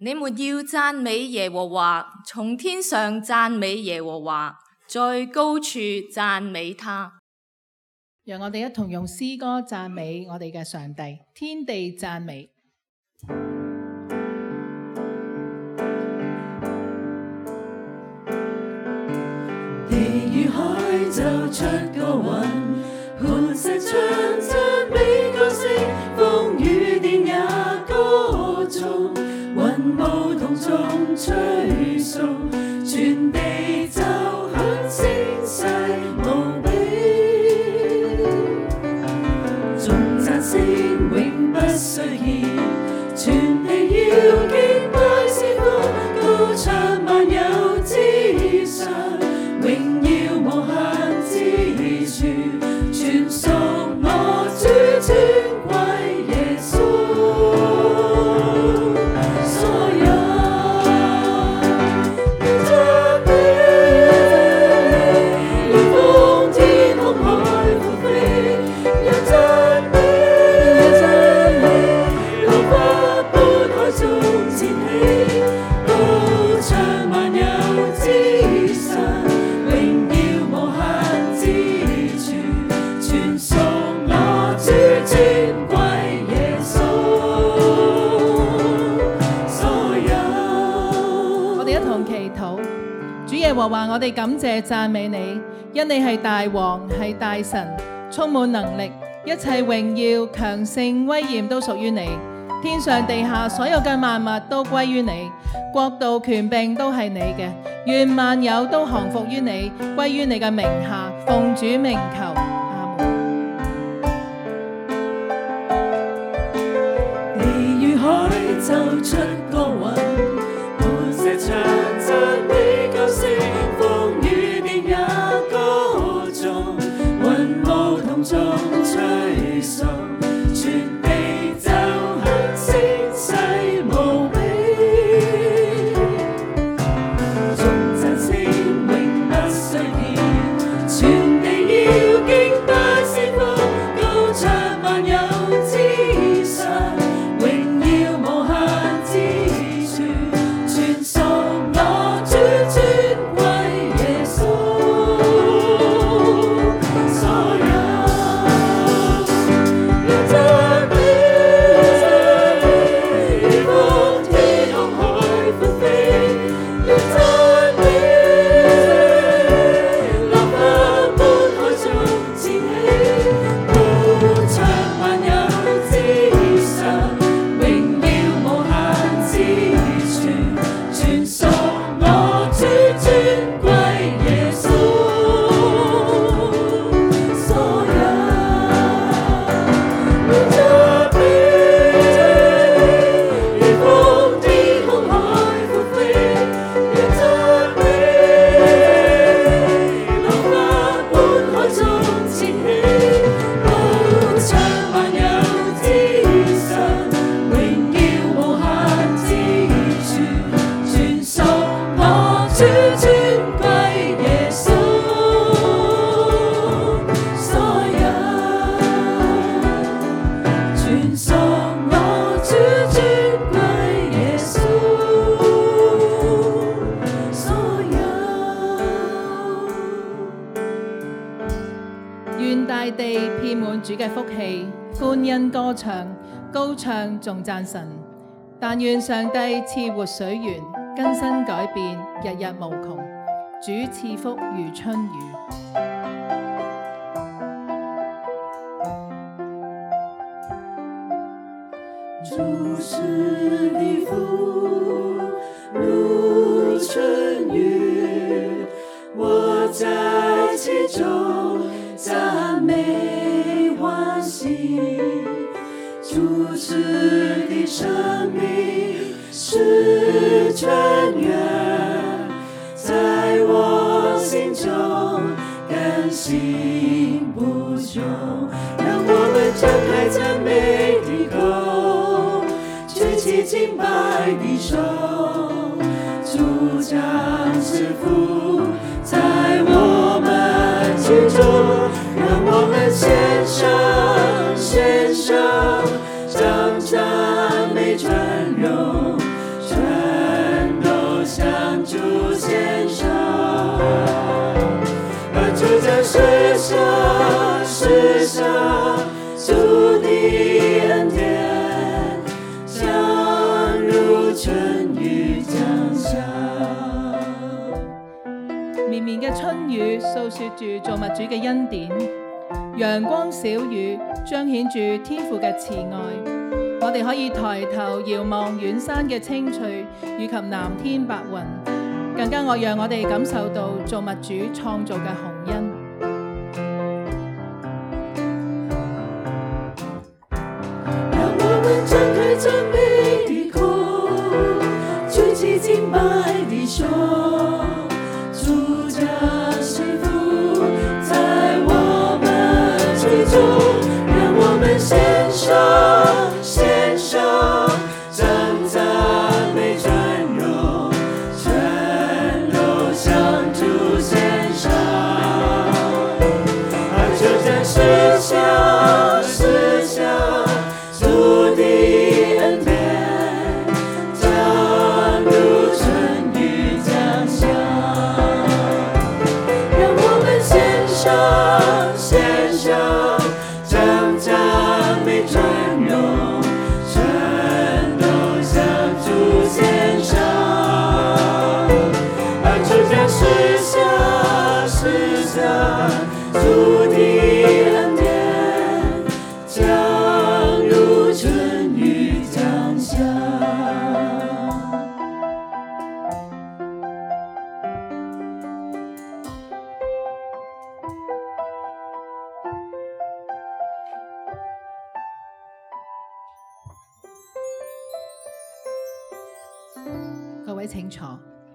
你們要讚美耶和華，從天上讚美耶和華，在高處讚美他。 讓我哋一同用詩歌讚美我哋嘅上帝，天地讚美。 地與海奏出歌韻，磐石唱讚美歌聲，風雨電也歌頌，雲霧同眾吹送，全地奏響聲勢無比，頌讚聲永不衰竭，全地要敬拜師傅，高唱萬有之上，榮耀無限之處，傳頌我主尊貴耶穌。所有要讚美，要風天空海闊飛，要讚美，浪花般海中濺起，高唱萬有之上，榮耀無限之處，傳頌我主尊貴耶穌。所有我哋一同祈禱，主耶和華，我哋感謝讚美你，因你係大王，係大神，充滿能力，一切榮耀、強盛、威嚴都屬於你。天上地下所有嘅萬物都歸於你，國度權柄都係你嘅，願萬有都降服於你，歸於你嘅名下，奉主名求，阿門。 地與海奏出歌韻，磐石唱讚美歌聲，風雨電也歌頌，雲霧同眾吹送，全地奏響聲勢無比，頌讚聲永不衰竭，全地要敬拜師傅，高唱萬有之上，榮耀無限之處，傳頌我主尊貴耶穌。所有要讚美，要風天空海闊飛，要讚美，浪花般海中濺起，高唱萬有之上，榮耀無限之處，傳頌我主尊貴耶穌。所有要讚美，要風天空海闊飛，要讚美，浪花般海中濺起，高唱萬有之上，榮耀無限之處，傳頌我主尊貴耶穌。所有傳頌我主尊貴耶穌。所有願大地遍滿主嘅福氣，歡欣歌唱，高唱頌讚神。但願上帝賜活水源，更新改變，日日無窮。主賜福如春雨。 主是的福如春雨，我在其中讚美歡喜。主是的生命是泉源，在我心中更新不朽。讓我們張開讚美的口，舉起敬拜的手，主將賜福在我們居中。讓我們獻上將讚美傳榮，傳述住造物主嘅恩典，陽光小雨彰顯住天父嘅慈愛。我哋可以抬頭遙望遠山嘅青翠，以及藍天白雲，更加讓我哋感受到造物主創造嘅宏恩。 讓我們張開讚美的口，舉起敬拜的手，主家幸福在我們其中，讓我們獻上真讚美尊榮，全都向主獻上，就在世上主的恩典降如春雨降下，讓我們獻上真讚美尊榮，全都向主獻上，就在世上主的恩典降如春雨降下。 各位請坐，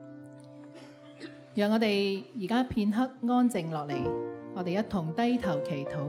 讓我哋而家片刻安靜落嚟，我哋一同低頭祈禱。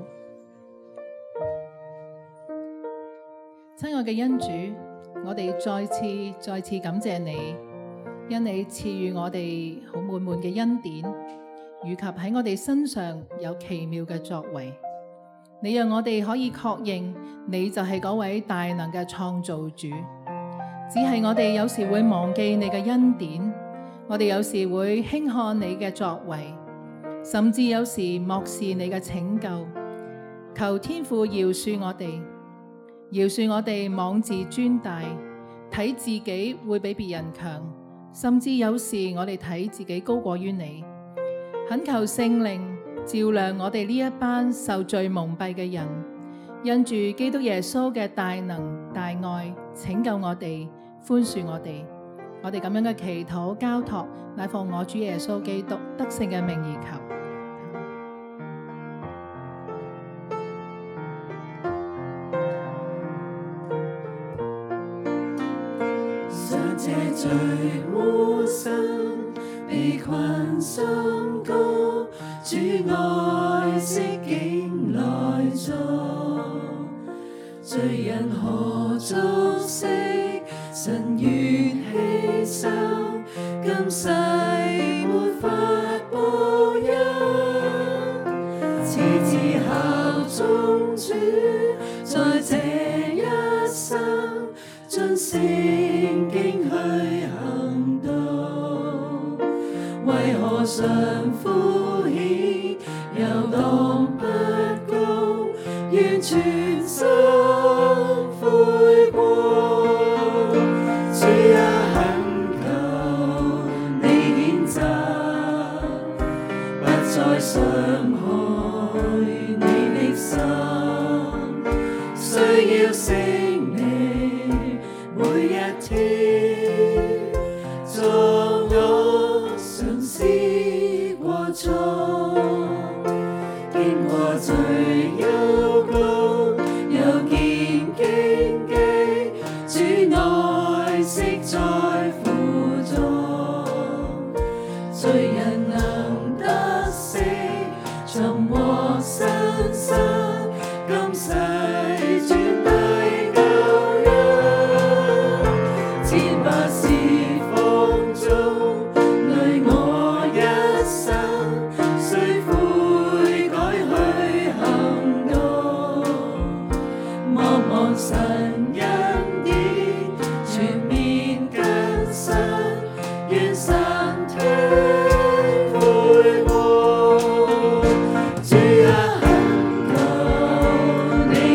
親愛嘅恩主，我哋再次感謝你，因你賜予我哋好滿滿嘅恩典，以及喺我哋身上有奇妙嘅作為。你讓我哋可以確認，你就係嗰位大能嘅創造主。只係我哋有時會忘記你嘅恩典，我哋有時會輕看你嘅作為，甚至有時漠視你嘅拯救。求天父饒恕我哋，饒恕我哋妄自尊大，睇自己會比別人強，甚至有時我哋睇自己高過於你。懇求聖靈照亮我哋呢一班受罪蒙蔽嘅人，因住基督耶穌嘅大能大愛拯救我哋，寬恕我哋。我哋咁樣嘅祈禱交託，乃奉我主耶穌基督得勝嘅名而求。 上這罪污身，被困心高，主愛惜竟來做，罪人何足惜？神願犧牲，今世沒法報恩，次次效忠主，在這一生盡聖經去行道，為何常敷衍遊蕩不公，願全心悔過。主啊，懇求你譴責，不再傷害你的心，需要聖靈每一天，作我嘗試過錯，經過罪幽谷，又見荊棘，主愛惜在輔助，罪人能得釋，尋獲新生，今世轉低救恩，千百事放縱，累我一生，須悔改去行道，望望神恩典全面更新，願神聽悔過。主啊，懇求你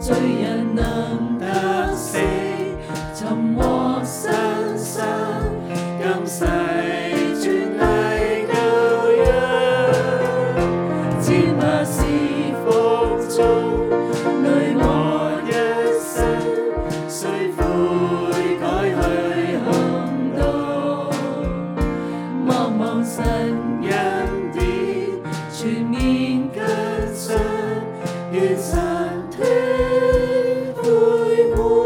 罪人能得死，尋獲新生，今世全係舊約，只怕是福中累我一生，雖悔改去行動，望望神恩典全面跟上，願神脫悔滿。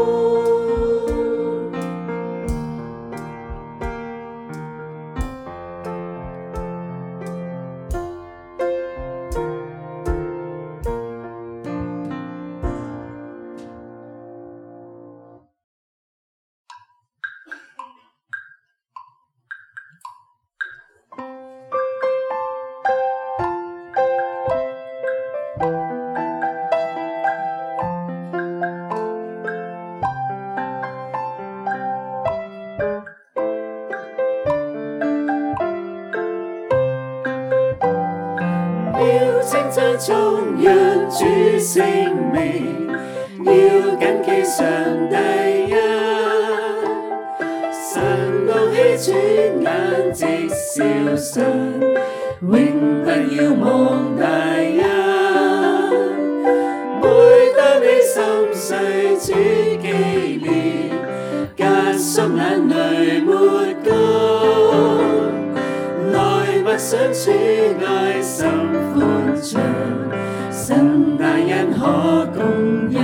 要稱讚頌揚主聖名，要謹記上帝恩，神怒氣轉眼即消失，永不要忘大恩。每當你心碎主紀念，結束眼淚抹乾，來默想主愛心歡暢，神大恩可共欣。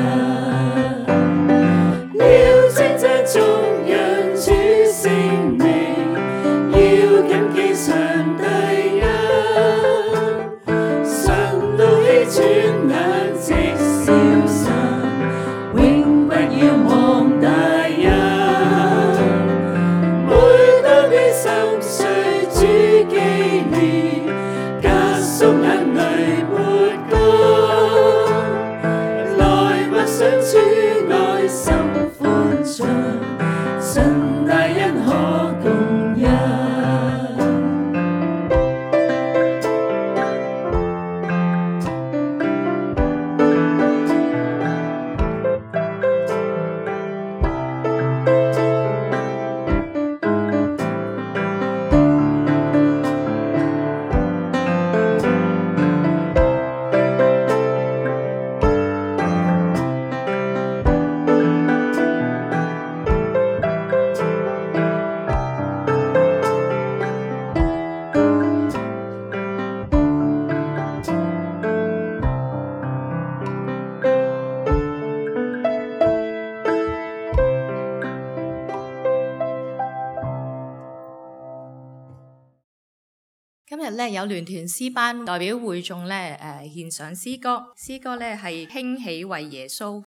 要稱讚頌揚主聖名，要謹記上帝恩，神怒氣轉眼即消失，永不要忘大恩。每當你心碎主紀念，結束眼淚抹乾，來默想主愛心歡暢，神大恩可共欣。 今日咧有聯團詩班代表會眾咧獻上詩歌，詩歌咧係興起為耶穌。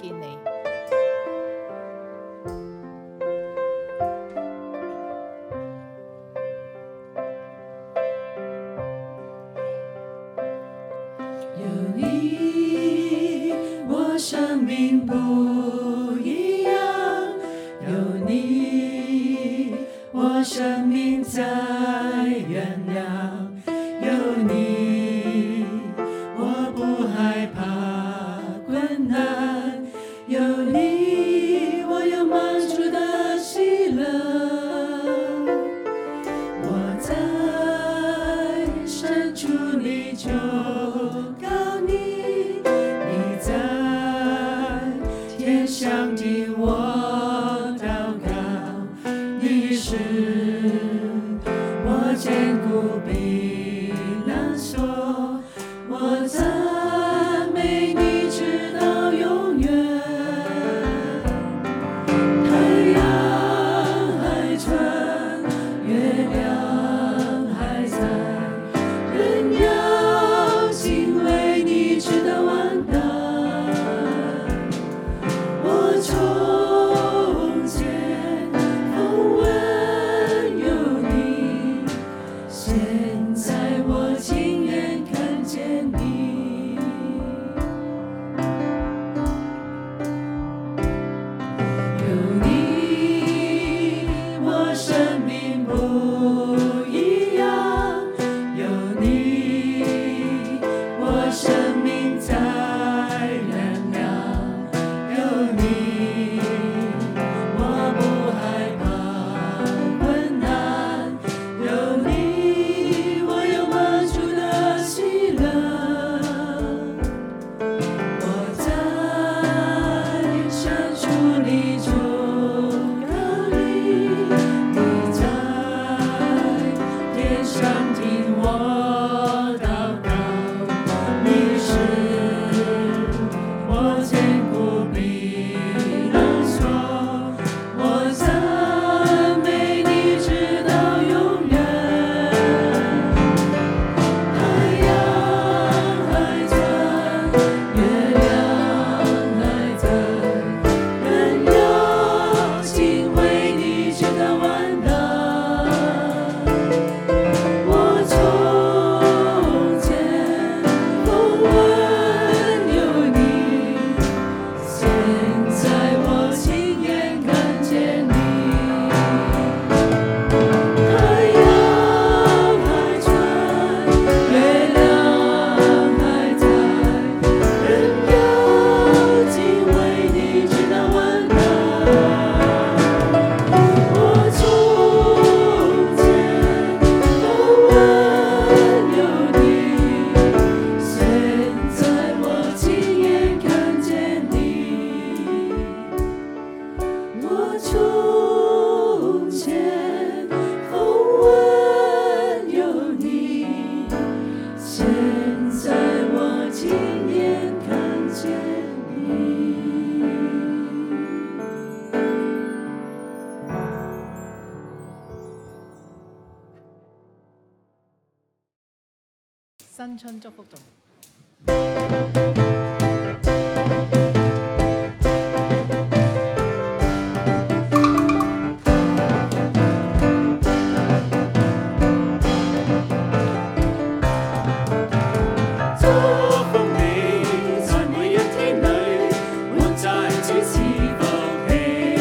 見你。 有你，我生命不一样；有你，我生命在原谅；有你，我不害怕困难；有你，我有满足的喜乐。我在深处，你就告你，你在天上听我祷告，你是我坚固避难所，我赞美你直到永远。太阳还穿，月亮还在，人要敬畏你直到完蛋。我从前风闻有你，现在我亲眼看见你。有你，我生命不一样；有你，我生命在原谅；有你，我不害怕困难；有你，我有满足的喜乐。我在深处，你就告你，你在天上听我祷告，你是我坚固避难所，我赞美你直到永远。太阳还在，月亮还在，人要敬畏你直到完蛋。我从前风闻有你，现在我亲眼看见你。太阳还穿，月亮还在，人要敬畏你直到完蛋。我从前风闻有你，现在我亲眼看见你。我从前风闻有你，现在我亲眼看见你。 新春祝福頌。 祝福你，在每一天裏，活在主賜福氣。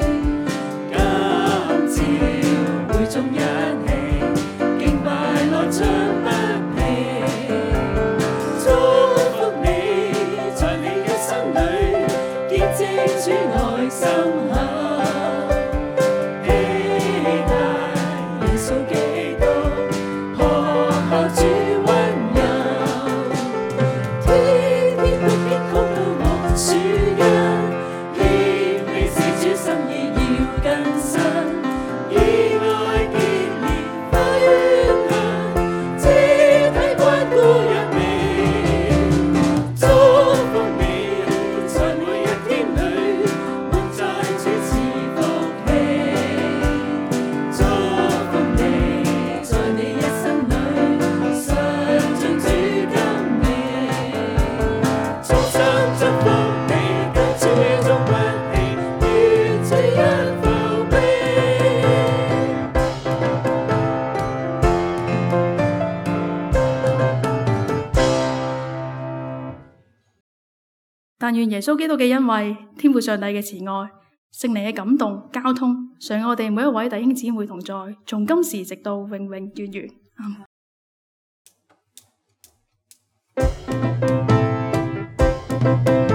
今朝會眾一起敬拜樂唱不疲。祝福你，在你一生裏見證主愛深刻。期待耶穌基督，學效主溫柔。天天讀經禱告我主恩，謙卑是主心意要更新，以愛結連花園行，肢體關顧入面。祝福你，在每一天裏活在主慈但願耶穌基督嘅恩惠、天父上帝嘅慈愛、聖靈嘅感動、交通，常我哋每一位弟兄姊妹同在，從今時直到永永遠遠。阿們。